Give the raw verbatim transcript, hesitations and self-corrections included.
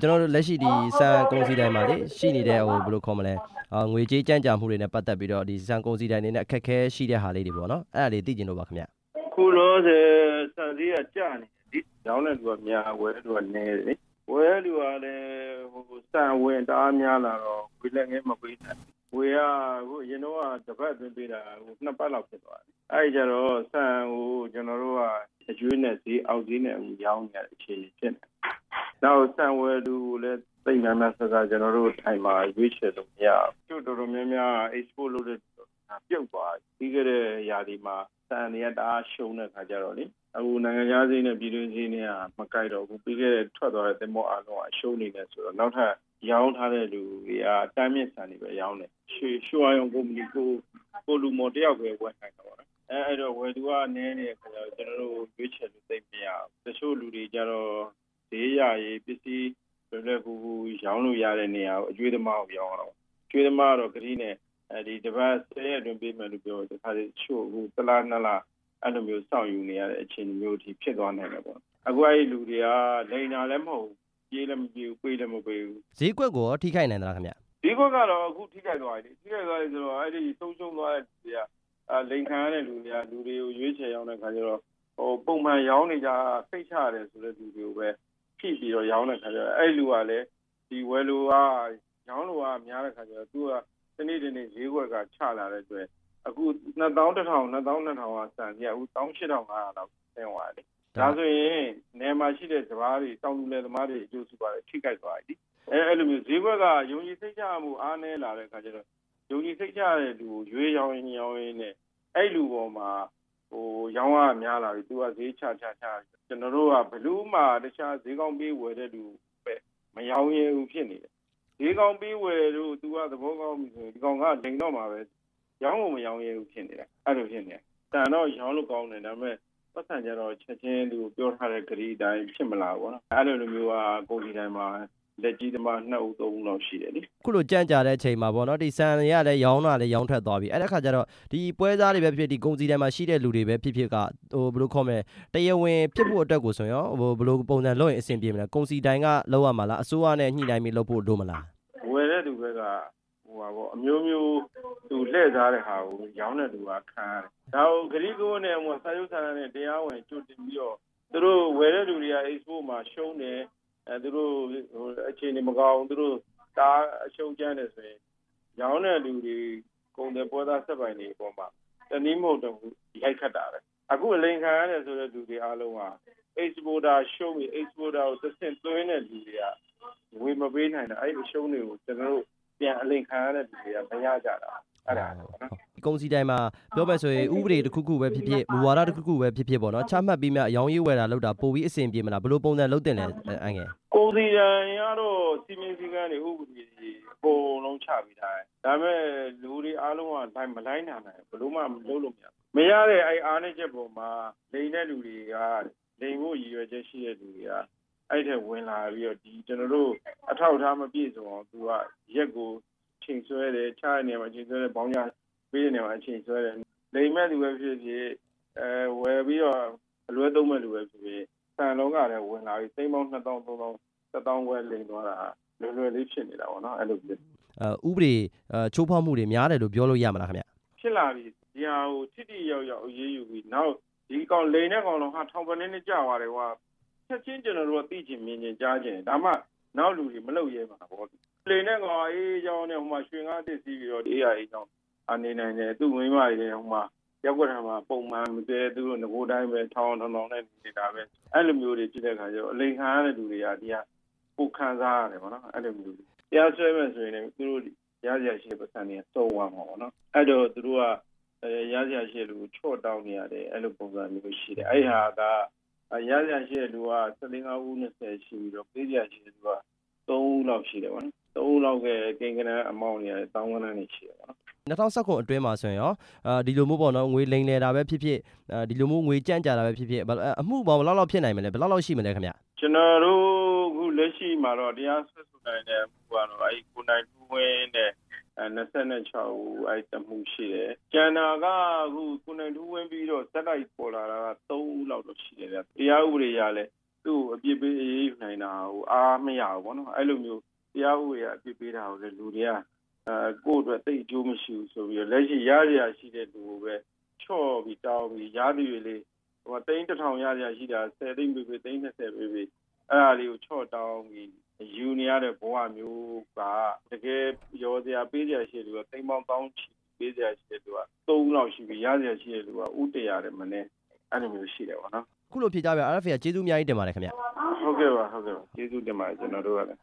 ကျွန်တော်တို့လက်ရှိဒီစံကုန်စည်တိုင်းမှာလေရှိနေတဲ့ဟိုဘယ်လိုခေါ်မလဲအာငွေကြေးကြမ်းကြာမှုတွေနဲ့ပတ်သက်ပြီးတော့ဒီစံကုန်စည်တိုင်းတွေနဲ့အခက်အခဲရှိတဲ့ဟာလေးတွေပေါ့နော်အဲ့ဒါလေးသိကျင်လို့ပါခင်ဗျခုလို့ဆိုစံစည်းကကြာနေဒီရောင်းတဲ့လူကများဝယ်တဲ့လူကနည်းတယ်ဝယ်တဲ့လူကလည်းဟိုစံဝင်တအားများလာတော့ဝေလက်ငယ်မပေးနိုင်ဝေကဟိုအရင်တော့တပတ်အတွင်းပေးတာဟိုနှစ်ပတ်လောက်ဖြစ်သွားတယ်အဲ့ကြတော့စံဟိုကျွန်တော်တို့ကအကျွေးနဲ့ဈေးအောက်ဈေးနဲ့ရောင်းနေရတဲ့အခြေအနေဖြစ်နေနောက်စံဝယ်လူလည်းသိများများစကားကျွန်တော်တို့ထိုင်မှာရွေးချယ်လို့မရဘူးတော်တော်များများ export လုပ်တဲ့ပြုတ်သွားပြီးခဲ့တဲ့ຢာဒီမှာစံနေရတအားရှုံးတဲ့ခါကြတော့လေအခုနိုင်ငံခြားဈေးနဲ့ပြည်တွင်းဈေးနဲ့မကိုက်တော့ဘူးပြီးခဲ့တဲ့ထွက်သွားတဲ့သင်္ဘောအလုံးအရှုံးနေတယ်ဆိုတော့နောက်ထပ်ရောင်းထားတဲ့လူတွေကတမ်းမြင့်စံတွေပဲရောင်းတယ်ရွှေရွှေအောင်ကုမ္ပဏီကိုကိုလူမော်တယောက်ပဲဝယ်နိုင်တော့တယ်အဲအဲ့တော့ဝယ်သူကနည်းနေတဲ့ခါကျတော့ကျွန်တော်တို့ရွေးချယ်လို့သိမရဘူးတချို့လူတွေကြတော့ဈေးရရေးပစ္စည်းလွယ်လွယ်ကူကူရောင်းလို့ရတဲ့နေရာကိုအကျွေးသမားကိုရောင်းတော့ကျွေးသမားတော့ဂရီနဲ့အဲဒီတပတ်ဆယ်ရက်အတွင်းပေးမယ်လို့ပြောတယ်ခါလေးချို့ဟိုတလားနှစ်လားအဲ့လိုမျိုးစောင့်ယူနေရတဲ့အခြေအနေမျိုးကြီးဖြစ်သွားနိုင်တယ်ပေါ့အခုအဲ့ဒီလူတွေကလိန်တာလည်းမဟုတ်ပြေးလည်းမပြေးဘူးပေးလည်းမပေးဘူးဈေးကွက်ကိုထိခိုက်နိုင်သလားခင်ဗျဈေးကွက်ကတော့အခုထိခိုက်သွားပြီထိခိုက်သွားပြီဆိုတော့အဲ့ဒီဆုံးရှုံးသွားတဲ့လူတွေကအဲလိန်ခံရတဲ့လူတွေကလူတွေကိုရွေးချယ်ရောင်းတဲ့ခါကျတော့ဟိုပုံမှန်ရောင်းနေကြဖိတ်ချရတယ်ဆိုတဲ့လူတွေကိုပဲဖြည့်ပြီးတော့ရောင်းတဲ့ခါကျတော့အဲ့လူကလည်းဒီဝယ်လူကရောင်းလူကများတဲ့ခါကျတော့သူကတနေ့တနေ့ဈေးကွက်ကချလာတဲ့အတွက်အခုနှစ်သောင်းတစ်ထောင်နှစ်သောင်းနှစ်ထောင်ကစံပြအခုတောင်းရှစ်ထောင်ငါးရာလောက်ဆင်းသွားတယ်ဒါဆိုရင်နေမှာရှိတဲ့စပားတွေတောင်လူလယ်သမားတွေအကျိုးစုပါတယ်ထိခိုက်သွားပြီအဲအဲ့လိုမျိုးဈေးကွက်ကယုံကြည်စိတ်ချမှုအားနည်းလာတဲ့ခါကျတော့ယုံကြည်စိတ်ချတဲ့လူကိုရွေးရောင်းရင်ရောင်းရင်းနဲ့အဲ့လူပေါ်မှာဟိုရောင်းရများလာပြီသူကဈေးချချချကျွန်တော်တို့ကဘလူးမှာတခြားဈေးကောင်းပေးဝယ်တဲ့လူပဲမရောင်းရဘူးဖြစ်နေတယ်ဈေးကောင်းပေးဝယ်လို့သူကသဘောကောင်းပြီဆိုရင်ဒီကောင်ကလိန်တော့မှာပဲရောင်းဖို့မရောင်းရဘူးဖြစ်နေတယ်အဲ့လိုဖြစ်နေတယ်တန်တော့ရောင်းလို့ကောင်းတယ်ဒါပေမဲ့ပတ်စံကြတော့ချက်ချင်းသူပြောထားတဲ့ဂရီအတိုင်းဖြစ်မလားဘောနော်အဲ့လိုလိုမျိုးကကုန်စည်တိုင်းမှာလက်ကြီးသမားနှစ်ဦးသုံးဦးလောက်ရှိတယ်လေခုလိုကြံ့ကြာတဲ့အချိန်မှာပေါ့နော်ဒီစံရလည်းရောင်းတာလည်းရောင်းထွက်သွားပြီအဲ့ဒါခါကျတော့ဒီပွဲစားတွေပဲဖြစ်ဒီကုန်စည်တိုင်းမှာရှိတဲ့လူတွေပဲဖြစ်ဖြစ်ကဟိုဘယ်လိုခေါ်မလဲတရားဝင်ဖြစ်ဖို့အတွက်ကိုဆိုရင်ဟိုဘယ်လိုပုံစံလုပ်ရင်အဆင်ပြေမလဲကုန်စည်တိုင်းကလောက်ရမှာလားအစိုးရနဲ့ညှိနှိုင်းပြီးလုပ်ဖို့လိုမလားဝယ်တဲ့သူဘက်ကဟိုပါပေါ့အမျိုးမျိုးသူလှည့်စားတဲ့ဟာကိုရောင်းတဲ့သူကခံရတယ်ဒါကိုဂရီကိုနဲ့ဟိုစာရုပ်စာတမ်းနဲ့တရားဝင်ကြိုတင်ပြီးတော့သူတို့ဝယ်တဲ့လူတွေက export မှာရှုံးတယ်အဲသူတို့ဟိုအခြေအနေမကောင်းသူတို့တားအရှုံးကျန်းတယ်ဆိုရင်ရောင်းတဲ့လူတွေကုန်တဲ့ပွဲသားဆက်ပိုင်တွေအပေါ်မှာတနည်းမဟုတ်တော့ဘူးရိုက်ခတ်တာပဲအခုအလိန်ခံရတယ်ဆိုတဲ့လူတွေအားလုံးက exporter ရှုံးပြီး exporter ကိုတစ်ဆင့်သွင်းတဲ့လူတွေကဝေမပေးနိုင်တာအဲ့ဒီရှုံးတွေကိုကျွန်တော်တို့ပြန်အလိန်ခံရတဲ့လူတွေကမရကြတာအဲ့ဒါပေါ့နော်ကုန်စည်တိုင်းမှာပြောမယ်ဆိုရင်ဥပဒေတစ်ခုခုပဲဖြစ်ဖြစ်မူဝါဒတစ်ခုခုပဲဖြစ်ဖြစ်ပေါ့နော်ချမှတ်ပြီးမှအယောင်းရေးဝယ်တာလုပ်တာပို့ပြီးအဆင်ပြေမလားဘယ်လိုပုံစံလုပ်တင်လဲအငယ်ကုန်စည်တိုင်းကတော့စီမင်းစည်းကမ်းတွေဥပဒေတွေအကုန်လုံးချပြီးထားတယ်ဒါပေမဲ့လူတွေအားလုံးကတိုင်းမလိုက်နိုင်ဘူးဘယ်လိုမှမလုပ်လို့မရမရတဲ့အဲ့အားနည်းချက်ပေါ်မှာလိန်တဲ့လူတွေကလိန်ဖို့ရည်ရွယ်ချက်ရှိတဲ့လူတွေကအဲ့ထဲဝင်လာပြီးတော့ဒီကျွန်တော်တို့အထောက်အထားမပြည့်စုံအောင်သူကရက်ကိုချိန်ဆွဲတယ်ချရနေမှာချိန်ဆွဲတယ်ဘောင်းရပေးနေမှာချိန်ဆွဲတယ်လိမ်မဲ့လူပဲဖြစ်ဖြစ်အဲဝယ်ပြီးတော့အလွဲသုံးမဲ့လူပဲဖြစ်ဖြစ်စံလုံးကလည်းဝင်လာပြီးသိန်းပေါင်းနှစ်သောင်းသုံးသောင်းတစ်သောင်းခွဲလိမ်သွားတာလွယ်လွယ်လေးဖြစ်နေတာပေါ့နော်အဲ့လိုဖြစ်အဲဥပဒေချိုးဖောက်မှုတွေများတယ်လို့ပြောလို့ရမှာလားခင်ဗျဖြစ်လာပြီဒီဟာကိုထိတိရောက်ရောက်အေးအေးယူပြီးနောက်ဒီကောင်လိမ်တဲ့ကောင်တော့ဟာထောင်ပန်းနေကြသွားတယ်ကွာချက်ချင်းကျွန်တော်တို့ကသိချင်မြင်ချင်ကြားချင်ဒါမှနောက်လူတွေမလုပ်ရဲမှာပေါ့လိမ်တဲ့ကောင်အေးကြောင်းနဲ့ဟိုမှာရွှေငါးတစ်စီးပြီးတော့အေးအေးကြောင်းအနေနိုင်တယ်သူ့မိန်းမတွေဟိုမှာရောက်ကြတာမှာပုံမှန်မတည်းသူတို့ငကိုတိုင်းပဲထောင်းထောင်းထောင်းနဲ့နေတာပဲအဲ့လိုမျိုးတွေဖြစ်တဲ့ခါကျတော့အလိန်ခံရတဲ့လူတွေကဒီကပိုခံစားရတယ်ပေါ့နော်အဲ့လိုမျိုးတရားစွဲမယ်ဆိုရင်လည်းသူတို့ရရရှိတဲ့ပတ်စံတွေစုံသွားမှာပေါ့နော်အဲ့တော့သူတို့ကရရရှိတဲ့လူကိုချော့တောင်းနေရတယ်အဲ့လိုပုံစံမျိုးရှိတယ်အဲ့ဟာကရရရှိတဲ့လူကဆယ်ငါးဦးနှစ်ဆယ်ရှိပြီးတော့ပေးရရှိတဲ့လူကသုံးဦးလောက်ရှိတယ်ပေါ့နော်သုံးဦးလောက်ကကိန်းကနန်းအမောင်းတွေတောင်းကနန်းတွေရှိတယ်ပေါ့နော်၂၀၁၉အတွင်းမှာဆိုရင်ရောအာဒီလိုမျိုးပေါ့နော်ငွေလိမ်လည်တာပဲဖြစ်ဖြစ်ဒီလိုမျိုးငွေကြံ့ကြာတာပဲဖြစ်ဖြစ်အမှုပေါင်းဘယ်လောက်လောက်ဖြစ်နိုင်မလဲဘယ်လောက်လောက်ရှိမလဲခင်ဗျကျွန်တော်တို့အခုလက်ရှိမှာတော့တရားစွဲဆိုနိုင်တဲ့မှုကတော့အဲဒီကိုနိုင်ထူးဝင်းနဲ့အဲ၂၆ဦးအဲတမှုရှိတယ်ကျန်တာကအခုကိုနိုင်ထူးဝင်းပြီးတော့ဇက်တိုက်ပေါ်လာတာကသုံးဦးလောက်တော့ရှိတယ်ဗျတရားဥပဒေရလဲသူ့အပြစ်ပေးအေးအေးနိုင်တာဟိုအားမရဘူးပေါ့နော်အဲ့လိုမျိုးတရားဥပဒေအပြစ်ပေးတာကိုလည်းလူတွေကအဲကိုယ့်အတွက်တိတ်အကျိုးမရှိဘူးဆိုပြီးတော့လက်ရှိရရရှိတဲ့လူကိုပဲချော့ပြီးတောင်းပြီးရသည်တွေလေဟိုတိန်းတစ်ထောင်ရရရှိတာဆယ်သိန်းပေးပေးသိန်းနှစ်ဆယ်ပေးပေးအဲ့ဒါလေးကိုချော့တောင်းပြီးယူနေရတဲ့ဘဝမျိုးကတကယ်ရောစရာပေးစရာရှိတယ်လူကသိန်းပေါင်းတောင်းချီပေးစရာရှိတယ်လူကသုံးလောက်ရှိပြီးရစရာရှိတဲ့လူကဥတရာတယ်မနဲ့အဲ့လိုမျိုးရှိတယ်ပေါ့နော်ခုလိုဖြေကြပြ R F A ကကျေးဇူးအများကြီးတင်ပါတယ်ခင်ဗျဟုတ်ကဲ့ပါဟုတ်ကဲ့ပါကျေးဇူးတင်ပါတယ်ကျွန်တော်တို့ကလည်း